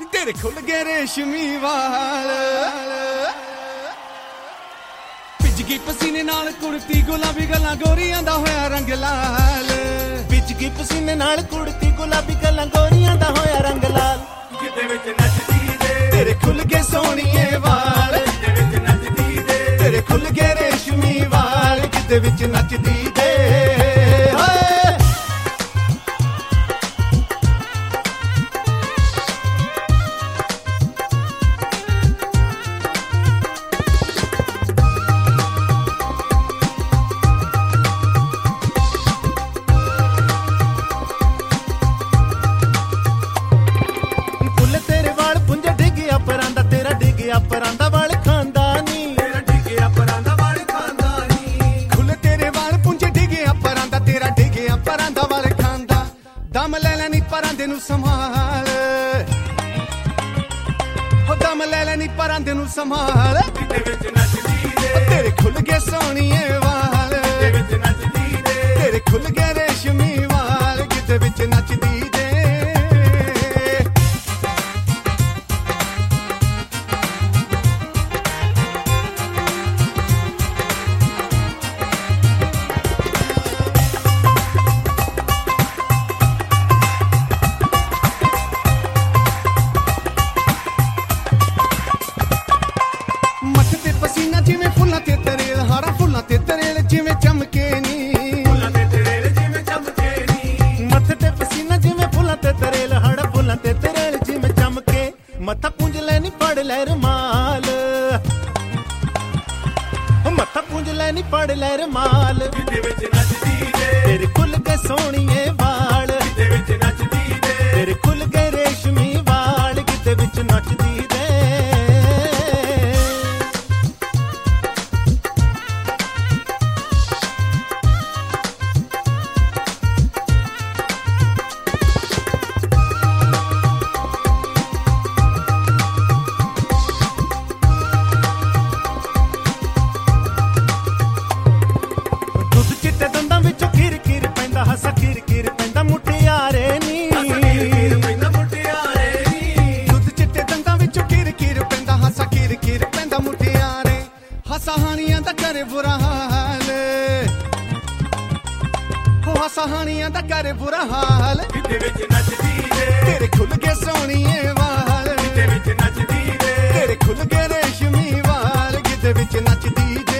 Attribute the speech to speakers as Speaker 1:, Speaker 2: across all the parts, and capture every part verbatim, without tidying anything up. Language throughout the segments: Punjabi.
Speaker 1: ਤੇਰੇ ਖੁੱਲ ਗਏ ਰੇਸ਼ਮੀ ਵਾਲ ਭਿੱਜ ਗਈ ਪਸੀਨੇ ਨਾਲ ਕੁੜਤੀ ਗੁਲਾਬੀ ਗੱਲਾਂ ਗੋਰੀਆਂ ਦਾ ਹੋਇਆ ਰੰਗ ਲਾਲ
Speaker 2: ਭਿੱਜ ਗਈ ਪਸੀਨੇ ਨਾਲ ਕੁੜਤੀ ਗੁਲਾਬੀ ਗੱਲਾਂ ਗੋਰੀਆਂ ਦਾ ਹੋਇਆ ਰੰਗ ਲਾਲ
Speaker 1: ਕਿਤੇ ਵਿੱਚ ਨੱਚਦੀ ਦੇ ਤੇਰੇ ਖੁੱਲ ਗਏ ਸੋਹਣੀਏ ਵਾਲ ਕਿਤੇ ਵਿੱਚ ਨੱਚਦੀ ਦੇ ਤੇਰੇ ਖੁੱਲ ਗਏ ਰੇਸ਼ਮੀ ਵਾਲ ਕਿਤੇ ਵਿੱਚ ਨੱਚਦੀ ਦੇ
Speaker 2: ਪਰਾਂ ਦਾ ਵਾਲ ਖਾਂਦਾ ਨੀ
Speaker 1: ਤੇਰਾ ਡਿੱਗਿਆ ਪਰਾਂ ਦਾ ਵਾਲ ਖਾਂਦਾ ਨੀ ਖੁੱਲੇ ਤੇਰੇ ਵਾਲ ਪੁੰਝੇ ਡਿੱਗਿਆ ਪਰਾਂ ਦਾ ਤੇਰਾ ਡਿੱਗਿਆ ਪਰਾਂ ਦਾ ਵਾਲ ਖਾਂਦਾ ਦਮ ਲੈ ਲੈਣੀ ਪਰਾਂ ਦੇ ਨੂੰ ਸੰਭਾਲ ਹੋ ਦਮ ਲੈ ਲੈਣੀ ਪਰਾਂ ਦੇ ਨੂੰ ਸੰਭਾਲ ਕਿਤੇ ਵਿੱਚ ਨੱਚਦੀ ਦੇ ਤੇਰੇ ਖੁੱਲ ਗਏ ਸੋਹਣੀਏ ਵਾਲ ਕਿਤੇ ਵਿੱਚ ਨੱਚਦੀ ਦੇ ਤੇਰੇ ਖੁੱਲ ਗਏ ਰੇਸ਼ਮੀ ਵਾਲ ਕਿਤੇ ਵਿੱਚ ਨੱਚਦੀ ਦੇ ਪਸੀਨਾ ਜਿਵੇਂ ਫੁੱਲਾਂ ਤੇ ਤਰੇਲ ਹਾਰਾ ਫੁੱਲਾਂ ਤੇ ਤਰੇਲ ਜਿਵੇਂ ਚਮਕੇ ਨੀ ਫੁੱਲਾਂ ਤੇ ਤਰੇਲ ਜਿਵੇਂ ਚਮਕੇ ਨੀ ਮੱਥੇ ਤੇ ਪਸੀਨਾ ਜਿਵੇਂ ਫੁੱਲਾਂ ਤੇ ਤਰੇਲ ਹਾਰਾ ਫੁੱਲਾਂ ਤੇ ਤਰੇਲ ਜਿਵੇਂ ਚਮਕੇ ਮੱਥਾ ਪੂੰਝ ਲੈਣੀ ਫੜ ਲੈ ਰਮਾਲ ਮੱਥਾ ਪੂੰਝ ਲੈਣੀ ਫੜ ਲੈ ਰਮਾਲ ਕਿਤੇ ਵਿੱਚ ਨੱਚਦੀ ਦੇ ਤੇਰੇ ਖੁੱਲ ਕੇ ਸੋਹਣੀਏ ਵਾਲ ਕਿਤੇ ਵਿੱਚ ਨੱਚਦੀ ਦੇ ਤੇਰੇ ਖੁੱਲ ਕੇ ਰੇਸ਼ਮੀ ਵਾਲ ਕਿਤੇ ਵਿੱਚ ਨੱਚਦੀ ਦੇ ਹੱਸਾ ਕਿਰ ਕਿਰ ਪੈਂਦਾ ਮੁਟਿਆਰੇ ਨੀ ਪੈਂਦਾ ਮੁਟਿਆਰੇ ਨੀ ਦੁੱਧ ਚਿੱਟੇ ਦੰਦਾਂ ਵਿੱਚੋਂ ਕਿਰ ਕਿਰ ਪੈਂਦਾ ਹੱਸਾ ਕਿਰ ਕਿਰ ਪੈਂਦਾ ਮੁਟਿਆਰੇ ਹੱਸਾ ਹਾਣੀਆਂ ਦਾ ਕਰੇ ਬੁਰਾ ਹਾਲ ਹੋ ਹੱਸਾ ਹਾਣੀਆਂ ਦਾ ਕਰੇ ਬੁਰਾ ਹਾਲ ਕਿਤੇ ਵਿੱਚ ਨੱਚਦੀ ਦੇ ਤੇਰੇ ਖੁੱਲ ਗਏ ਸੋਹਣੀਏ ਵਾਲ ਕਿਤੇ ਵਿੱਚ ਨੱਚਦੀ ਦੇ ਤੇਰੇ ਖੁੱਲ ਗਏ ਰੇਸ਼ਮੀ ਵਾਲ ਕਿਤੇ ਵਿੱਚ ਨੱਚਦੀ ਦੇ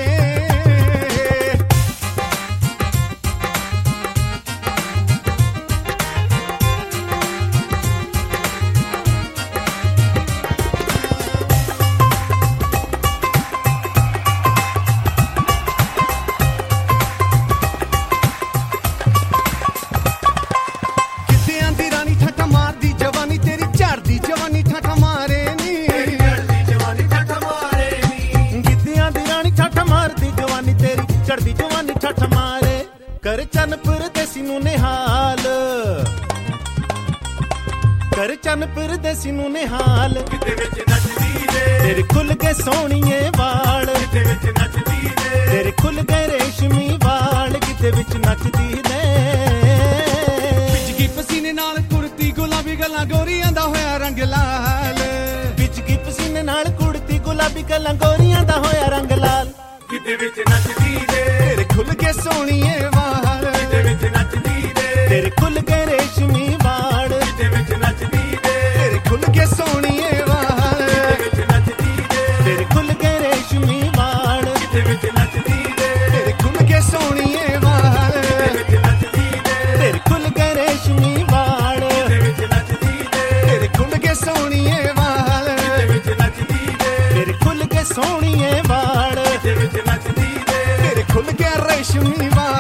Speaker 1: ਜਵਾਨੀ ਠਾਠਾ ਮਾਰੇ ਨੀ ਚੜਦੀ ਜਵਾਨੀ ਠਾਠਾ ਮਾਰੇ ਨੀ ਗਿੱਧਿਆਂ ਦੀ ਰਾਣੀ ਠਾਠਾ ਮਾਰਦੀ ਜਵਾਨੀ ਤੇਰੀ ਚੜਦੀ ਜਵਾਨੀ ਠਾਠਾ ਮਾਰੇ ਕਰ ਚੰਨ ਪਰਦੇਸੀ ਨੂੰ ਨਿਹਾਲ ਕਰ ਚੰਨ ਪਰਦੇਸੀ ਨੂੰ ਨਿਹਾਲ ਕਿਤੇ ਵਿੱਚ ਨੱਚਦੀ ਦੇ ਤੇਰੇ ਖੁੱਲ ਗਏ ਸੋਹਣੀਏ ਵਾਲ ਕਿਤੇ ਵਿੱਚ ਨੱਚਦੀ ਦੇ ਤੇਰੇ ਖੁੱਲ ਗਏ ਰੇਸ਼ਮੀ ਵਾਲ ਕਿਤੇ ਵਿੱਚ ਨੱਚਦੀ ਦੇ ਭਿੱਜ ਗਈ ਪਸੀਨੇ ਨਾਲ ਕੁੜਤੀ ਗੁਲਾਬੀ ਗੱਲਾਂ ਗੋਰੀਆਂ ਦਾ ਹੋਇਆ ਰੰਗ ਲਾਲ ਭਿੱਜ ਗਈ ਪਸੀਨੇ ਨਾਲ ਕੁੜਤੀ ਗੁਲਾਬੀ ਗੱਲਾਂ ਗੋਰੀਆਂ ਦਾ ਹੋਇਆ ਰੰਗ ਲਾਲ ਕਿਤੇ ਵਿੱਚ ਨੱਚਦੀ ਦੇ ਤੇਰੇ ਖੁੱਲ ਗਏ ਸੋਹਣੀਏ ਵਾਲ ਕਿਤੇ ਵਿੱਚ ਨੱਚਦੀ ਦੇ ਤੇਰੇ ਖੁੱਲ ਗਏ ਰੇਸ਼ਮੀ ਵਾਲ ਕਿਤੇ ਵਿੱਚ ਨੱਚਦੀ ਦੇ ਤੇਰੇ ਖੁੱਲ ਗਏ ਸੋਹਣੀਏ ਵਾਲ ਕਿਤੇ ਵਿੱਚ ਨੱਚਦੀ ਦੇ ਤੇਰੇ ਖੁੱਲ ਗਏ ਰੇਸ਼ਮੀ ਵਾਲ ਕਿਤੇ ਵਿੱਚ ਨੱਚਦੀ ਦੇ ਤੇਰੇ ਖੁੱਲ ਗਏ ਸੋਹਣੀਏ ਵਾਲ ਕਿਤੇ ਵਿੱਚ ਨੱਚਦੀ ਦੇ ਤੇਰੇ ਖੁੱਲ ਗਏ ਰੇਸ਼ਮੀ ਵਾਲ ਕਿਤੇ ਵਿੱਚ ਨੱਚਦੀ ਦੇ ਤੇਰੇ ਖੁੱਲ ਗਏ ਸੋਹਣੀਏ ਵਾਲ ਕਿਤੇ ਵਿੱਚ ਨੱਚਦੀ ਦੇ ਤੇਰੇ ਖੁੱਲ ਗਏ ਸੋਹਣੀਏ ਵਾਲ ਕਿਤੇ ਵਿੱਚ ਨੱਚਦੀ ਦੇ ਤੇਰੇ ਖੁੱਲ ਗਏ ਰੇਸ਼ਮੀ ਵਾਲ